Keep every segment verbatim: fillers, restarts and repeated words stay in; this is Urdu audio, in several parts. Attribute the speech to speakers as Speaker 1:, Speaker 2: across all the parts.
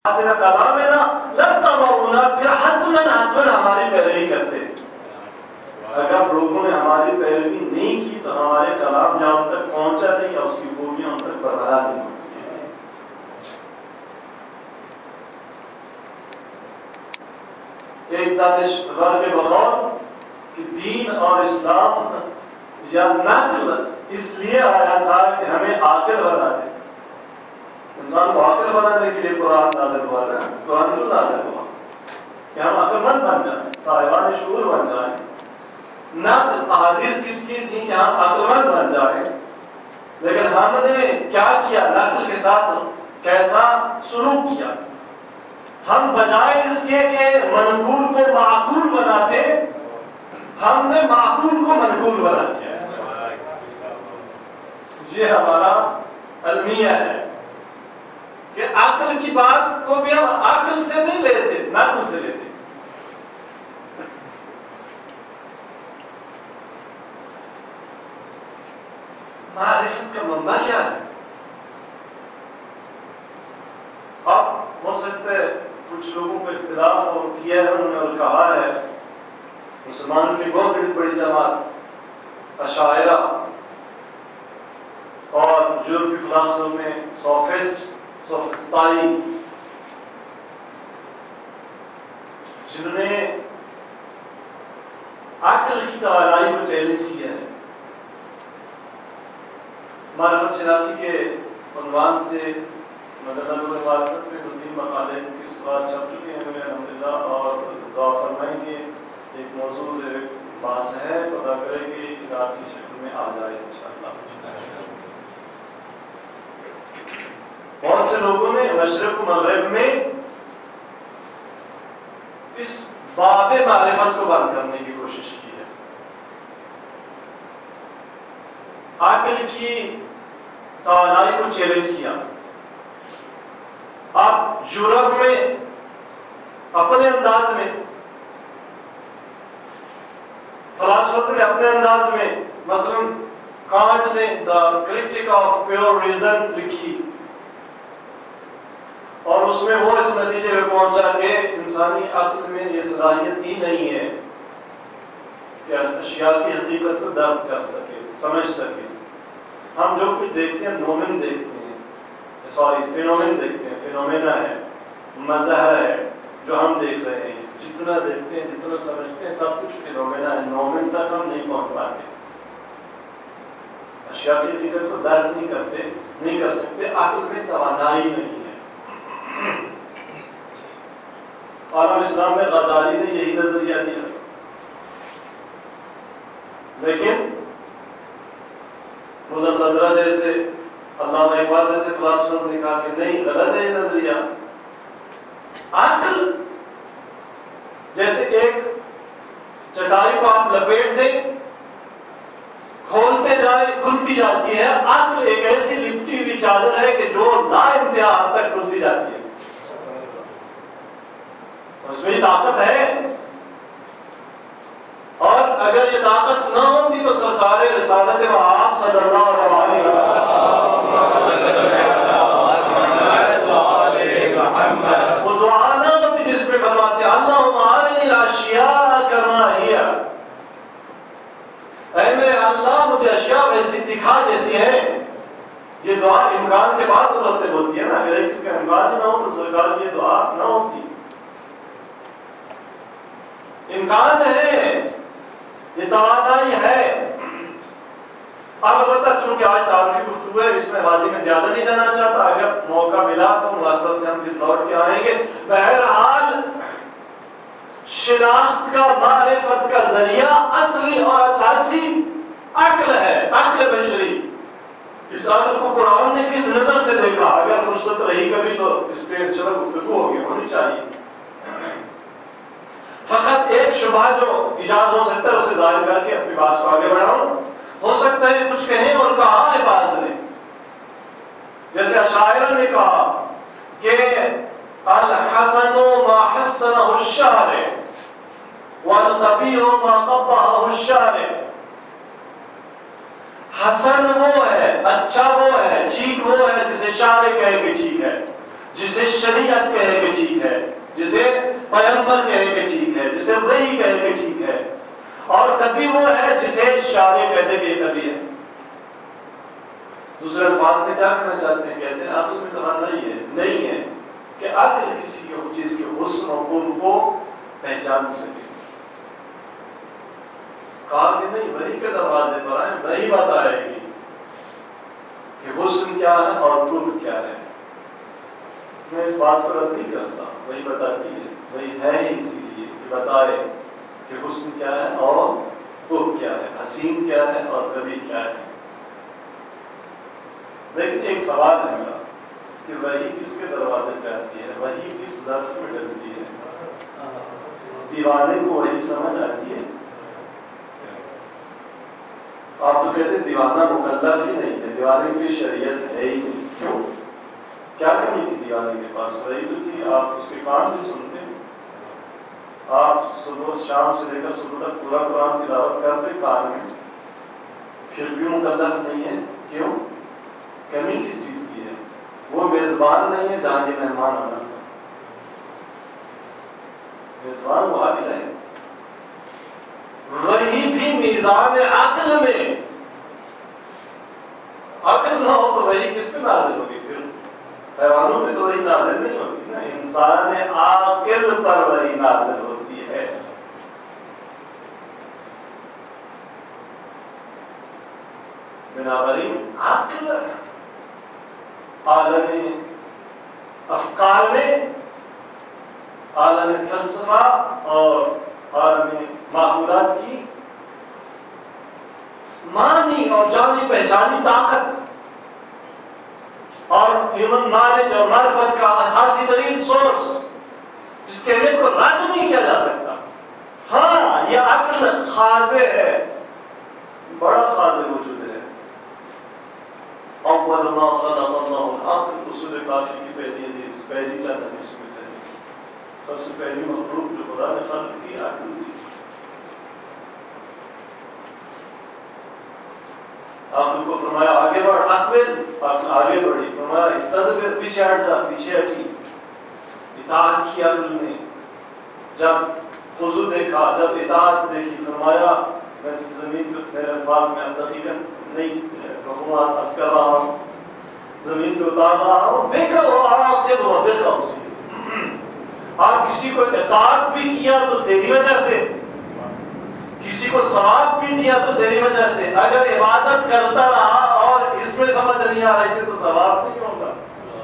Speaker 1: کلامنا لتبعونا، پھر حتماً حتماً ہماری پیروی کرتے. اگر لوگوں نے ہماری پیروی نہیں کی تو ہمارے کلام جہاں ان تک پہنچا نہیں یا اس کی خوبیاں ان تک برقرار نہیں. ایک دانشور کے بقول کہ دین اور اسلام یا نقل اس لیے آیا تھا کہ ہمیں عاقل بنا دے. انسان کو عاقل بنانے کے لیے قرآن نازل ہوا ہے. قرآن کیوں نازل ہوا؟ کہ ہم عقل مند بن جائیں، صاحبان شعور بن جائیں. نقل احادیث کس کی تھی؟ کہ ہم عقل مند بن جائیں. لیکن ہم نے کیا کیا؟ نقل کے ساتھ کیسا سلوک کیا؟ ہم بجائے اس کے کہ منقول کو معقول بناتے، ہم نے معقول کو منقول بنا دیا. یہ ہمارا المیہ ہے کہ عقل کی بات کو بھی ہم عقل سے نہیں لیتے، نقل سے لیتے. معرفت کا منبع کیا ہے؟ اب ہو سکتا ہے کچھ لوگوں کو اختلاف اور کیا ہے انہوں نے اور کہا ہے مسلمان کی بہت بڑی بڑی جماعت اشاعرہ اور یورپی فلاسفوں میں سوفسٹ سوفسطائی، جنہوں نے عقل کی توانائی کو چیلنج کیا ہے. معرفت شناسی کے عنوان سے مدد معرفت میں دو تین مقالے اس بار چھپ چکے ہیں میرے الحمدللہ، اور دعا فرمائیں کہ ایک موضوع بحث ہے، پتہ کریں کہ کتاب کی شکل میں آ جائے انشاءاللہ. بہت سے لوگوں نے مشرق و مغرب میں اس باب معرفت کو بند کرنے کی کوشش کی ہے. عقل کی توانائی کو چیلنج کیا. اب یورپ میں اپنے انداز میں، فلاسفت نے اپنے انداز میں، مثلا کانٹ نے the critique of pure reason لکھی اور اس میں وہ اس نتیجے پہ پہنچا کہ انسانی عقل میں یہ صلاحیت ہی نہیں ہے کہ اشیاء کی حقیقت کو درک کر سکے، سمجھ سکے. ہم جو کچھ دیکھتے ہیں نومن دیکھتے ہیں، سوری فینومن دیکھتے ہیں، فینومینا ہے، مظاہر ہے جو ہم دیکھ رہے ہیں. جتنا دیکھتے ہیں، جتنا سمجھتے ہیں، سب کچھ فینومینا ہے. نومن تک ہم نہیں پہنچ پاتے، اشیاء کی حقیقت کو درک نہیں کرتے، نہیں کر سکتے. عقل میں توانائی نہیں ہے. عالم اسلام میں غزالی نے یہی نظریہ دیا، لیکن ملا صدرہ جیسے، علامہ اقبال جیسے فلاسفہ نے کہا کہ نہیں، غلط ہے یہ نظریہ. عقل جیسے ایک چٹائی کو آپ لپیٹ دیں، کھولتے جائیں کھلتی جاتی ہے. عقل ایک ایسی لپٹی ہوئی چادر ہے کہ جو لا انتہا حد تک کھلتی جاتی ہے. اس میں یہ طاقت ہے، اور اگر یہ طاقت نہ ہوتی تو سرکار رسالت وہاب صلی اللہ علیہ وسلم وہ دعا نہ ہوتی جس میں فرماتے اللہم ارنی الاشیاء کما ہی، اے میرے اللہ مجھے اشیاء ویسی دکھا جیسی ہے. یہ دعا امکان کے بعد مرتب ہوتی ہے نا. اگر ایک چیز کا امکان ہی نہ ہو تو سرکار کی دعا نہ ہوتی. امکان ہے، یہ توانائی ہے. اب البتہ چونکہ آج تعارفی گفتگو ہے، اس میں وادی میں زیادہ نہیں جانا چاہتا. اگر موقع ملا تو مناسبت سے ہم پھر لوٹ کے آئیں گے. بہرحال شناخت کا، معرفت کا ذریعہ اصلی اور اساسی عقل ہے، عقل بشری. اس عقل کو قرآن نے کس نظر سے دیکھا؟ اگر فرصت رہی کبھی تو اس پہ انشاءاللہ گفتگو ہوگی، ہونی چاہیے. فقط ایک شبہ جو ایجاد ہو سکتا ہے اسے ظاہر کر کے اپنی بات کو آگے بڑھاؤں. ہو سکتا ہے کچھ کہیں اور کہا ہے بعض نے، جیسے اشاعرہ نے کہا کہ الحسن ما حسنہ الشارع والقبیح ما قبحہ الشارع. حسن وہ ہے، اچھا وہ ہے، ٹھیک وہ ہے جسے شارع کہے کہ ٹھیک ہے. جسے شریعت کہے کہ ٹھیک ہے، جسے پیغمبر کہے کہ ٹھیک ہے، جسے وحی کہے کہ ٹھیک ہے، اور کبھی وہ ہے جسے شارع کہتے کہ یہ کبھی ہے۔ دوسرے الفاظ میں کیا کہنا چاہتے ہیں؟ کہتے ہیں عقل میں توانا یہ ہے نہیں ہے کہ عقل کسی کی چیز کے حسن و خوب کو پہچان سکے۔ کہا کہ نہیں، وحی کے دروازے پر آئیں، وحی بتائے گی کہ حسن کیا ہے اور خوب کیا ہے۔ میں اس بات کو رد نہیں کرتا، وہی بتاتی ہے، وہی ہے ہی اسی لیے کہ بتائے کہ حسن کیا ہے اور خوب کیا ہے، حسین کیا ہے اور قبیح کیا ہے۔ لیکن ایک سوال ہے میرا کہ وہی کس کے دروازے پہ آتی ہے، وہی کس ظرف میں ڈلتی ہے؟ دیوانے کو وہی سمجھ آتی ہے؟ آپ تو کہتے ہیں دیوانہ مکلف ہی نہیں ہے، دیوانے کی شریعت ہے ہی نہیں، کیوں؟ کیا کمی تھی دیوانے کے پاس؟ وہی تو تھی، آپ اس کے کان بھی سنتے ہیں، آپ صبح شام سے لے کر صبح تک پورا قرآن تلاوت کرتے کان میں، پھر بھی مکلف نہیں ہے، کیوں؟ کمی کس چیز کی ہے؟ وہ میزبان نہیں ہے جہاں یہ مہمان آنا تھا، میزبان وہ عاقل ہے۔ وہی بھی میزان عقل میں، عقل نہ ہو تو وہی کس پہ نازل ہوگی؟ پھر حیوانوں پہ تو وہی نازل نہیں ہوتی نا، انسان عاقل پر وہی نازل ہوتی ہے۔ بنابراین عقل عالم افکار میں، عالم فلسفہ اور عالم معقولات کی مانی اور جانی پہچانی طاقت اور ہیومن نالج اور معرفت کا اساسی ترین سورس، جس کے اہمیت کو رد نہیں کیا جا سکتا۔ ہاں، یہ عقل خاضع ہے، بڑا خاضع موجود ہے۔ اول ما خلق اللہ العقل، اصول کافی کی پہلی حدیث، پہلی چند حدیث میں سے حدیث، سب سے پہلی مخلوق جو خدا نے خلق کی عقل دی۔ عقل کو فرمایا آگے بڑھ، اقبل، عقل آگے بڑھی، فرمایا استدبر، پیچھے ہٹ جا، پیچھے ہٹی۔ اطاعت کی عقل نے، جب خضوع دیکھا، جب اطاعت دیکھی، فرمایا میں زمین پہ، میرے الفاظ میں اب دقیقاً نہیں مفہومات عرض کر رہا ہوں، زمین پہ اتار رہا ہوں، دیکھا وہ عاقب و بخوصی، آپ کسی کو اطاعت بھی کیا تو تیری وجہ سے، کسی کو ثواب بھی دیا تو تیری وجہ سے۔ اگر عبادت کرتا رہا اور اس میں سمجھ نہیں آ رہی تھی تو ثواب نہیں ہوگا۔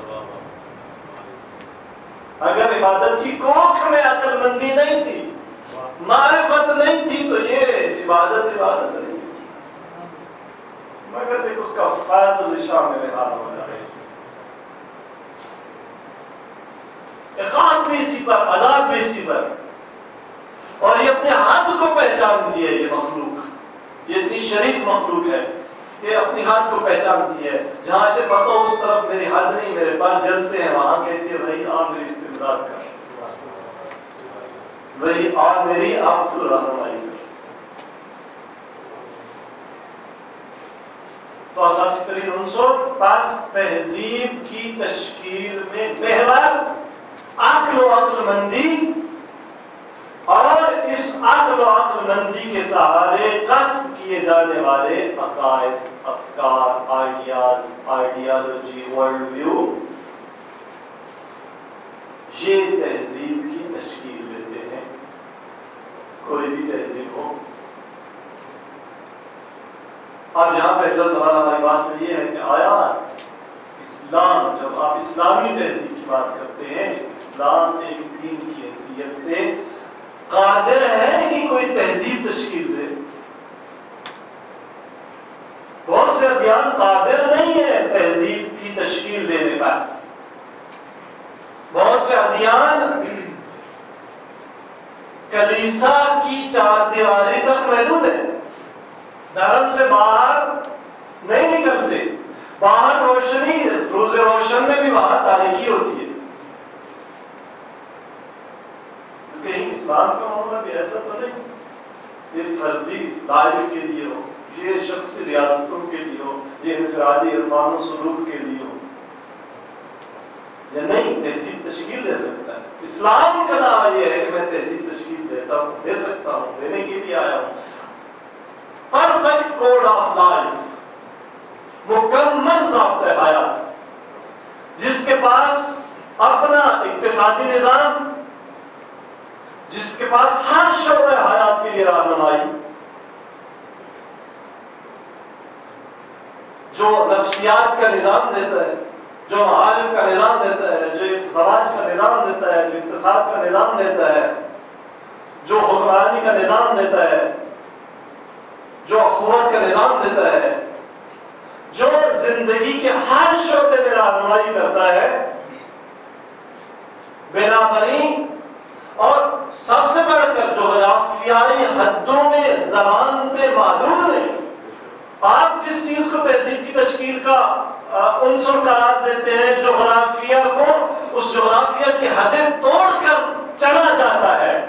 Speaker 1: اگر عبادت کی کوکھ میں عقل مندی نہیں تھی، معرفت نہیں تھی، تو یہ عبادت عبادت نہیں تھی، مگر ایک اس کا فیض شامل حال ہو جائے۔ اقامت بھی اسی پر، عذاب بھی اسی پر، اور یہ اپنے حد کو پہچانتی ہے۔ یہ مخلوق، یہ اتنی شریف مخلوق ہے کہ اپنی حد کو پہچانتی ہے۔ جہاں سے پتہ ہو اس طرف میری حد نہیں، میرے پر جلتے ہیں، وہاں کہتی ہے وہی آ میری استمداد کر، وہی آ میری آپ تو رہنمائی کر۔ تو اساسی ترین عنصر پس تہذیب کی تشکیل میں محور عقل و عقل مندی، اور اس عقل و عقل مندی کے سہارے کسب کیے جانے والے عقائد، افکار، آئیڈیاز، آئیڈیالوجی، ورلڈ ویو، یہ تہذیب کی تشکیل دیتے ہیں، کوئی بھی تہذیب ہو۔ اب یہاں پہ اگلا سوال ہماری بات میں یہ ہے کہ آیا اسلام، جب آپ اسلامی تہذیب کی بات کرتے ہیں، اسلام ایک دین کی حیثیت سے قادر ہے کہ کوئی تہذیب تشکیل دے؟ بہت سے ادیان قادر نہیں ہے تہذیب کی تشکیل دینے پر۔ بہت سے ادیان کلیسا کی چار دیواری تک محدود ہے، دھرم سے باہر نہیں نکلتے۔ باہر روشنی، روز روشن میں بھی باہر تاریکی ہوتی ہے۔ کہیں اسلام کا معاملہ بھی ایسا تو نہیں یہ فردی لائف کے لیے ہو، یہ شخصی ریاستوں کے لیے ہو، یہ انفرادی عرفان و سلوک کے لیے ہو۔ یا نہیں تہذیب تشکیل دے سکتا ہے؟ اسلام کا دعویٰ یہ ہے کہ میں تہذیب تشکیل دیتا ہوں، دے سکتا ہوں، دینے کے لیے آیا ہوں۔ پرفیکٹ کوڈ آف لائف، مکمل ضابطۂ حیات، جس کے پاس اپنا اقتصادی نظام، جس کے پاس ہر شعبہ حیات کے لیے رہنمائی، جو نفسیات کا نظام دیتا ہے، جو معارف کا نظام دیتا ہے، جو سماج کا نظام دیتا ہے، جو اقتصاد کا نظام دیتا ہے، جو حکمرانی کا نظام دیتا ہے، جو اخوت کا نظام دیتا ہے، جو زندگی کے ہر شعبے میں رہنمائی کرتا ہے، بنابراین اور سب سے بڑھ کر جغرافیائی حدوں میں زبان پہ معلوم نہیں، آپ جس چیز کو تہذیب کی تشکیل کا عنصر قرار دیتے ہیں، جغرافیہ کو اس جغرافیہ کی حدیں توڑ کر چلا جاتا ہے۔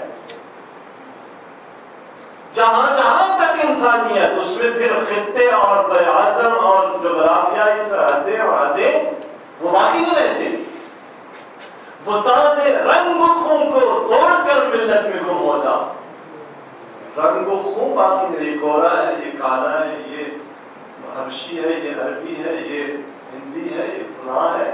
Speaker 1: جہاں جہاں تک انسانیت، اس میں پھر خطے اور براعظم اور جغرافیائی سرحدیں اور حدیں وہ باقی نہیں رہتے۔ بتانے رنگ و خون کو توڑ کر ملت میں گم ہو جا، رنگ و خون باقی نہیں، یہ گورا ہے، یہ کالا ہے، یہ حبشی ہے، یہ عربی ہے، یہ ہندی ہے، یہ فلاں ہے،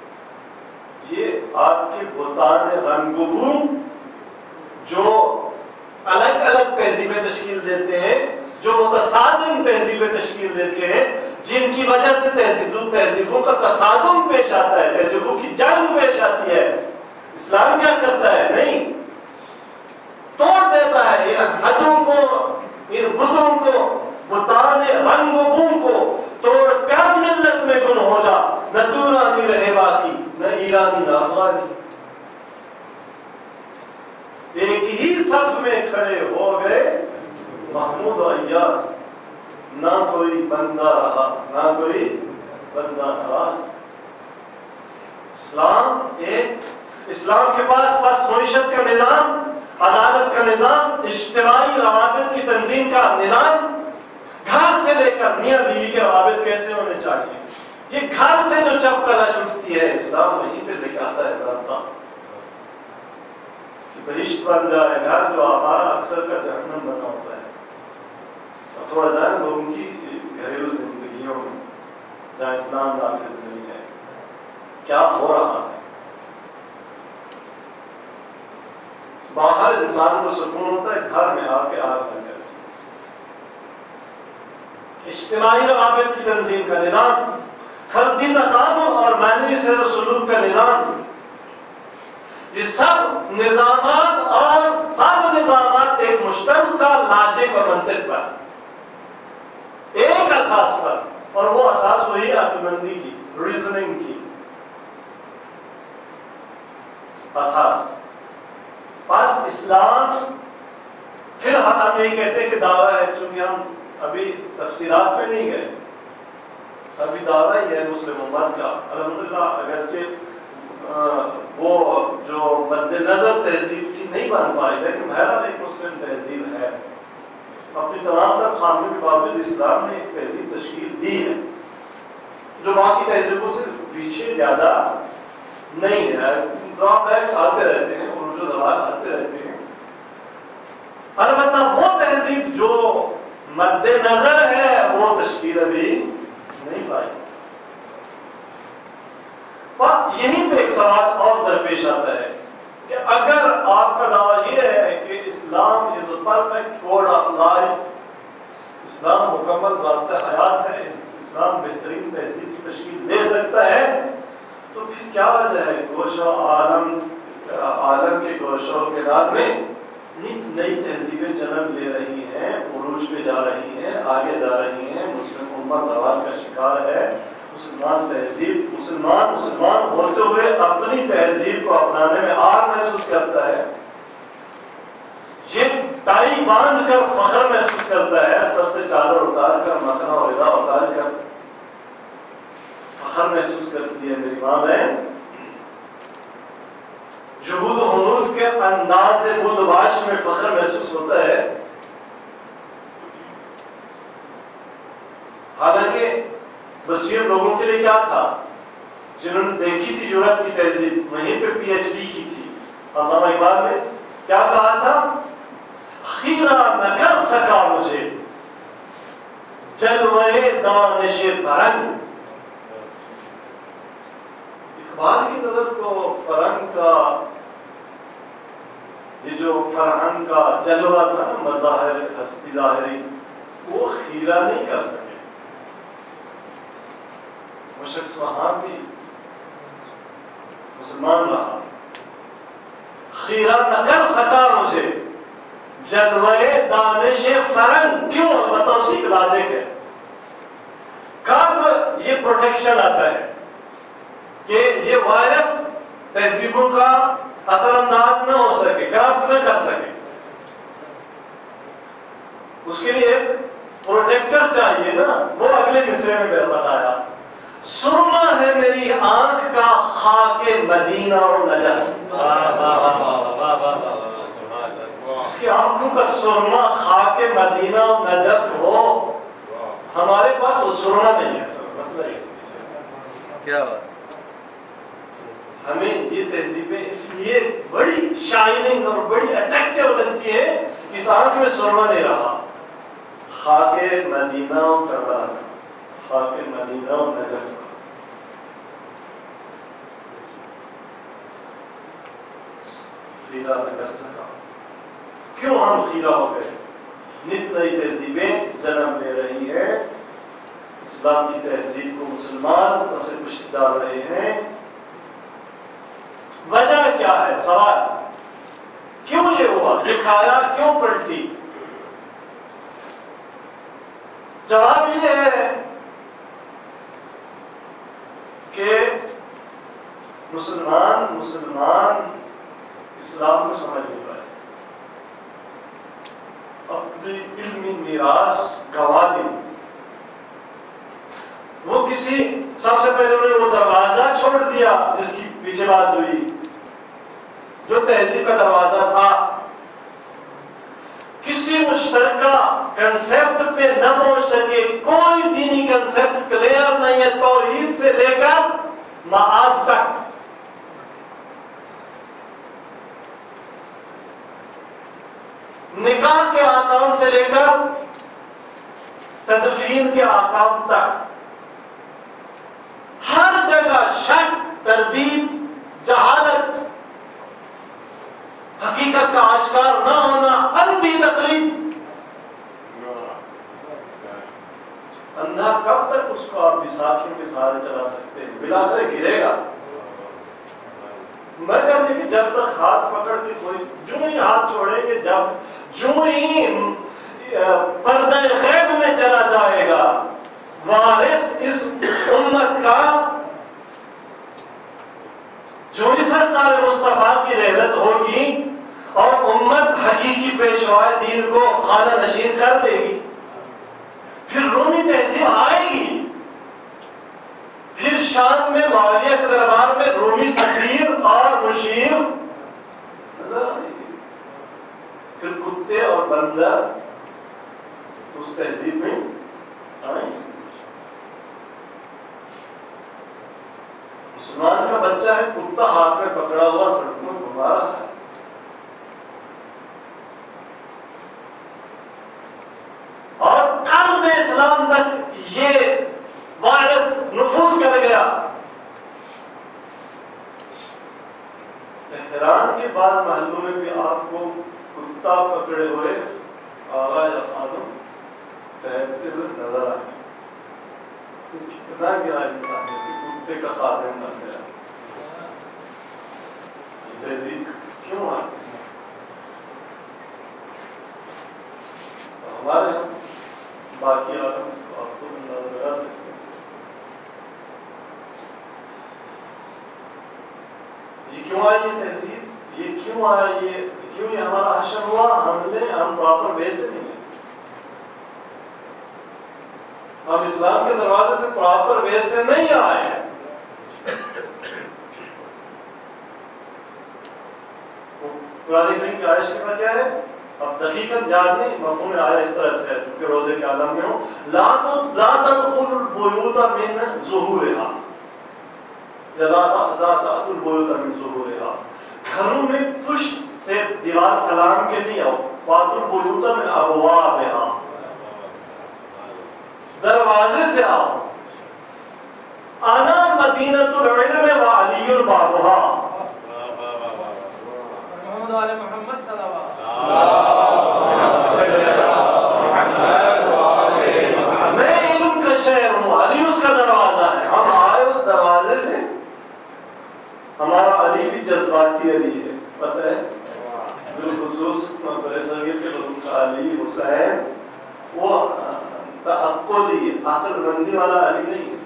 Speaker 1: یہ آپ کے بتان رنگ و بو جو الگ الگ تہذیبیں تشکیل دیتے ہیں، جو متصادم تہذیبیں تشکیل دیتے ہیں، جن کی وجہ سے تہذیبوں تہذیبوں کا تصادم پیش آتا ہے، تہذیبوں کی جنگ پیش آتی ہے۔ اسلام کیا کرتا ہے؟ نہیں، توڑ دیتا ہے ان حدوں کو، ان بتوں کو، بتان رنگ و بو کو توڑ کر ملت میں گم ہو جا، نہ دورانی رہے باقی، نہ ایرانی نہ افغانی۔ ایک ہی صف میں کھڑے ہو گئے محمود و ایاز، نہ کوئی بندہ رہا، نہ کوئی بندہ نواز۔ اسلام ایک اسلام کے پاس پس معیشت کا نظام، عدالت کا نظام، اجتماعی روابط کی تنظیم کا نظام، گھر سے لے کر میاں بیوی کے روابط کیسے ہونے چاہیے، یہ گھر سے جو چپ کلش اٹھتی ہے، اسلام وہیں پہ لے کے آتا ہے ضابطہ کہ بہشت بن جائے گھر جو ہمارا اکثر کا جہنم بنا ہوتا ہے۔ اور تھوڑا جائیں لوگوں کی گھریلو زندگیوں میں جہاں اسلام نافذ نہیں ہے، کیا ہو رہا ہے۔ باہر انسان کو سکون ہوتا ہے، گھر میں آ کے آگ لگ جاتی ہے۔ اجتماعی روابط کی تنظیم کا نظام، فردی تقابل اور معنوی سیر و سلوک کا نظام، یہ سب نظامات اور سب نظامات ایک مشترکہ لاجک اور منطق پر، ایک اساس پر، اور وہ اساس وہی عقلمندی کی، ریزننگ کی اساس۔ بس اسلام، پھر ہم یہی کہتے ہیں کہ دعویٰ ہے، چونکہ ہم ابھی تفسیرات میں نہیں گئے، ابھی دعویٰ ہی ہے مسلم امت کا الحمدللہ، اگرچہ وہ جو مد نظر تہذیب تھی نہیں بن پائی، لیکن بہرحال ایک مسلم تہذیب ہے، اپنی تمام تر خامیوں کے باوجود اسلام نے ایک تہذیب تشکیل دی ہے جو باقی تہذیبوں سے پیچھے زیادہ نہیں ہے۔ ڈرا بیکس آتے رہتے ہیں، عروج و زوال آتے رہتے ہیں، البتہ وہ تہذیب جو مد نظر ہے وہ تشکیل ابھی نہیں پائی۔ اور یہیں پہ ایک سوال اور درپیش آتا ہے کہ اگر آپ کا دعویٰ یہ ہے کہ اسلام is a perfect code of life, اسلام مکمل ضابطۂ حیات ہے، اسلام بہترین تہذیب کی تشکیل دے سکتا ہے، تو پھر کیا وجہ ہے گوشہ عالم عالم کے گوشوں کے رات میں نت نئی تہذیبیں جنم لے رہی ہیں، عروج پہ جا رہی ہیں، آگے جا رہی ہیں، مسلم امت زوال کا شکار ہے۔ مسلمان تہذیب مسلمان مسلمان ہوتے ہوئے اپنی تہذیب کو اپنانے میں آر محسوس کرتا ہے، یہ ٹائی باندھ کر فخر محسوس کرتا ہے، سر سے چادر اتار کر، مکھنا اور ردا اتار کر فخر محسوس کرتی ہے میری ماں بہن۔ جہود و حنود کے انداز بود و باش میں فخر محسوس ہوتا ہے، حالانکہ بصیر لوگوں کے لیے کیا تھا؟ جنہوں نے دیکھی تھی یورپ کی تہذیب، وہیں پہ پی ایچ ڈی کی تھی، علامہ اقبال نے کیا کہا تھا؟ خیرہ نہ کر سکا مجھے جلوے دانش فرنگ. اقبال کی نظر کو فرنگ کا یہ جو فرہنگ کا جلوہ تھا نا، مظاہر ہستی ظاہری، وہ خیرہ نہیں کر سکے. وہ شخص وہاں بھی مسلمان رہا. خیرہ نہ کر سکا مجھے جلوے دانش فرنگ. کیوں؟ بتاؤ، اس کی لاجک ہے. کب یہ پروٹیکشن آتا ہے کہ یہ وائرس تہذیبوں کا اثر انداز نہ ہو سکے، کرپٹ نہ کر سکے، اس کے لیے ایک پروٹیکٹر چاہیے نا. وہ اگلے مصرے میں بتایا، سرما ہے میری آنکھ کا خاک مدینہ و نجف. جس کی آنکھوں کا سرما خاک مدینہ و نجف ہو، ہمارے پاس وہ سرما نہیں ہے. مسئلہ کیا بات. ہمیں یہ تہذیبیں اس لیے بڑی شائننگ اور بڑی اٹریکٹیو لگتی ہیں کہ اس آنکھ میں سرما نہیں رہا. خاک مدینہ و کربلا، خاک مدینہ و نجف. خیرہ نہ کر سکا. کیوں ہم خیرہ ہو گئے؟ نت نئی تہذیبیں جنم لے رہی ہیں، اسلام کی تہذیب کو مسلمان پس پشت ڈال رہے ہیں. وجہ کیا ہے؟ سوال کیوں یہ ہوا؟ یہ کھایا کیوں پلٹی؟ جواب یہ ہے کہ مسلمان مسلمان اسلام کو سمجھ نہیں پائے، اپنی علمی میراث گنوا دی. وہ کسی سب سے پہلے انہوں نے وہ دروازہ چھوڑ دیا جس کی پیچھے بات ہوئی، جو تہذیب کا دروازہ تھا. کسی مشترکہ کنسپٹ پہ نہ پہنچ سکے، کوئی دینی کنسپٹ کلیئر نہیں ہے توحید سے لے کر معاد تک. نکاح کے احکام سے لے کر تدفین کے احکام تک ہر جگہ شک، تردید، جہالت، حقیقت کا آشکار نہ ہونا، اندھی تقلید. اندھا کب تک اس کو آپ بیساکھیوں کے سہارے چلا سکتے ہیں؟ بلاخر گرے گا. مگر لیکن جب تک ہاتھ پکڑ کے کوئی جو ہی ہاتھ چھوڑیں گے، جب جو ہی پردہ غیب میں چلا جائے گا، وارث اس امت کا جو ہی سرکار مصطفیٰ کی رحلت ہوگی اور امت حقیقی پیشوائے دین کو خانہ نشین کر دے گی، پھر رومی تہذیب آئے گی. پھر شام میں معاویہ کے دربار میں رومی سفیر اور مشیر نظر آئے گی. پھر کتے اور بندر اس تہذیب میں آئیں گے. مسلمان کا بچہ ہے، کتا ہاتھ میں پکڑا ہوا سڑکوں میں گھما رہا ہے. اور قلب اسلام تک یہ وائرس نفوذ کر گیا. تہران کے بعض محلوں میں بھی آپ کو کتا پکڑے ہوئے آغا یا خانم ٹہلتے ہوئے نظر آئے. کتنا گرا انسان جیسے کتے کا خادم بن گیا. تہذیب کیوں آتی؟ ہمارے ہم باقی عالم کو آپ کو اندازہ لگا سکتے ہیں. یہ کیوں آئی یہ تہذیب؟ یہ کیوں آیا؟ یہ کیوں یہ ہمارا حشر ہوا؟ ہم نے ہم پراپر وے سے نہیں گئے. ہم اسلام کے دروازے سے پراپر وے سے نہیں آئے. قرآن کریم کی آیت کا کیا ہے؟ اب دقیقاً یاد نہیں، مفہوم آیا اس طرح سے ہے چونکہ روزے کے عالم میں ہو. لا تدخلوا البیوت من ظہورها، گھروں میں پشت سے دیوار کلام کے نہیں آؤ، وَأْتُوا الْبُيُوتَ مِنْ أَبْوَابِهَا، دروازے سے آؤ. انا مدینۃ العلم وعلی بابها،
Speaker 2: محمد وعلی محمد صلی اللہ علیہ وسلم.
Speaker 1: میں علم کا شہر ہوں، علی اس کا دروازہ ہے. ہم آئے اس دروازے سے. ہمارا علی بھی جذباتی علی ہے، پتہ ہے، بالخصوص بر صغیر کے لوگوں کا علی حسین وہ تعقلی عقل مندی والا علی نہیں ہے،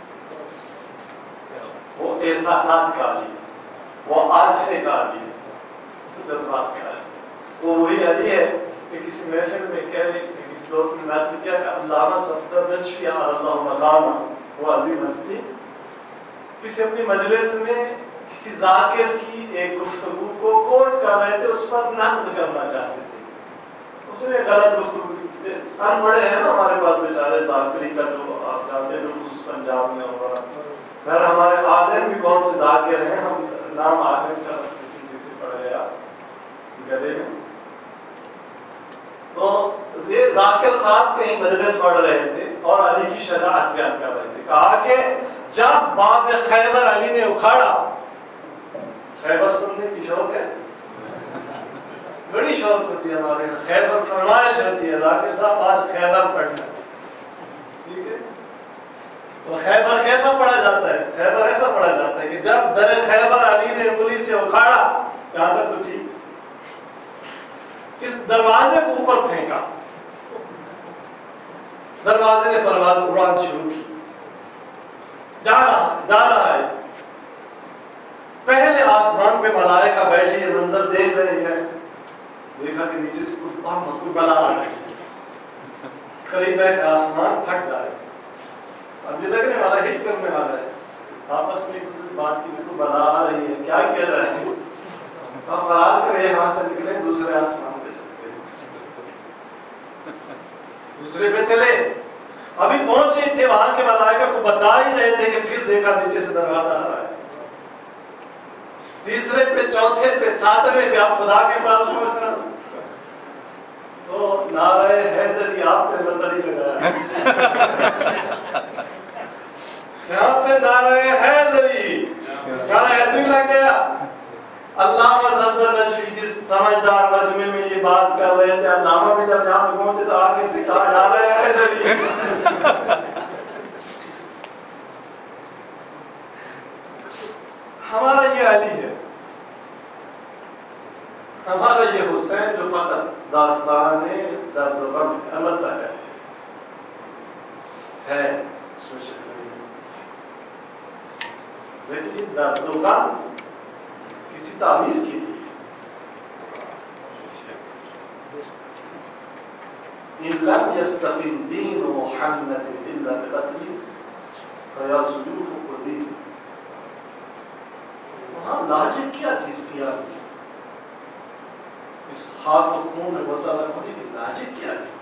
Speaker 1: وہ احساسات کا علی، وہ عاطفے کا علی ہے، جذبات کا علی. وہ وہی علی ہے کہ کسی محفل میں کہہ رہے کہ کسی دوست نے نقل کیا کہ علامہ صفدر نجفی اللہ مقامہ، وہ عظیم ہستی کسی اپنی مجلس میں کسی ذاکر کی ایک گفتگو کو کوٹ کر رہے تھے، اس پر نقد کرنا چاہتے تھے. اس نے غلط گفتگو کی تھی. ان بڑے ہیں نا ہمارے پاس بیچارے ذاکری کا، جو آپ جانتے ہیں خصوص پنجاب میں ہوگا. خیر ہمارے عالم بھی کون سے ذاکر ہیں، ہم نام عالم کا کسی کسی پڑھ گیا گلے میں. تو یہ ذاکر صاحب کہیں مجلس پڑھ رہے تھے اور علی کی شجاعت بیان کر رہے تھے. کہا کہ جب باب خیبر علی نے اکھاڑا، خیبر سننے کی شوق ہے، بڑی شوق ہوتی ہے ہمارے یہاں، خیبر فرمائش ہوتی ہے ذاکر صاحب آج خیبر پڑھنا، ٹھیک ہے. وہ خیبر کیسا پڑھا جاتا ہے؟ خیبر ایسا پڑھا جاتا ہے کہ جب در خیبر علی نے انگلی سے اکھاڑا، یہاں تک تو ٹھیک، اس دروازے کو اوپر پھینکا، دروازے نے پرواز اڑان شروع کی، جا رہا جا رہا ہے. پہلے آسمان پہ ملائکہ بیٹھے یہ منظر دیکھ رہے ہیں. دیکھا کہ نیچے سے کوئی بلا رہا ہے، قریب ہے کہ آسمان پھٹ جائے. اب یہ لگنے والا ہٹ کرنے والا ہے. آپس میں ایک دوسرے بات کی کو بلا آ رہی ہے، کیا کہہ رہا ہے؟ آپ فرار کرے یہاں سے نکلے دوسرے آسمان پہ چلے، دوسرے پہ چلے. ابھی پہنچے تھے وہاں کے ملائکہ کو بتا ہی رہے تھے کہ پھر دیکھا نیچے سے دروازہ آ رہا ہے. تیسرے پہ، چوتھے پہ، ساتویں پہ آپ خدا کے پاس پہنچ رہا. تو نعرہ حیدری آپ نے بطری لگایا، یہاں پہ نعرہ حیدری، نعرہ حیدری لگ گیا. علامہ صفدر نجفی جس سمجھدار مجمع میں یہ بات کر رہے تھے، علامہ بھی جب یہاں پہ پہنچے تو آگے سے کہا جا رہا ہے حیدری. ہمارا یہ علی ہے، ہمارا یہ حسین جو فقط داستان درد و غم البتہ ہے ہے اس میں شک نہیں، لیکن یہ درد و غم کسی تعمیر کے لیے. إن لم يستقم دين محمد إلا بقتله فيا سيوف قديم. وہاں لاجک کیا تھی اس قیام کی، اس خاک و خون مطلع ہونے کی لاجک کیا تھی؟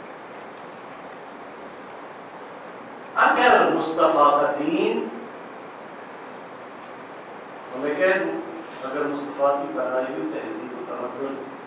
Speaker 1: اگر مصطفیٰ کا دین، میں کہہ دوں، اگر مصطفیٰ کی بنائی ہوئی تہذیب و تمدن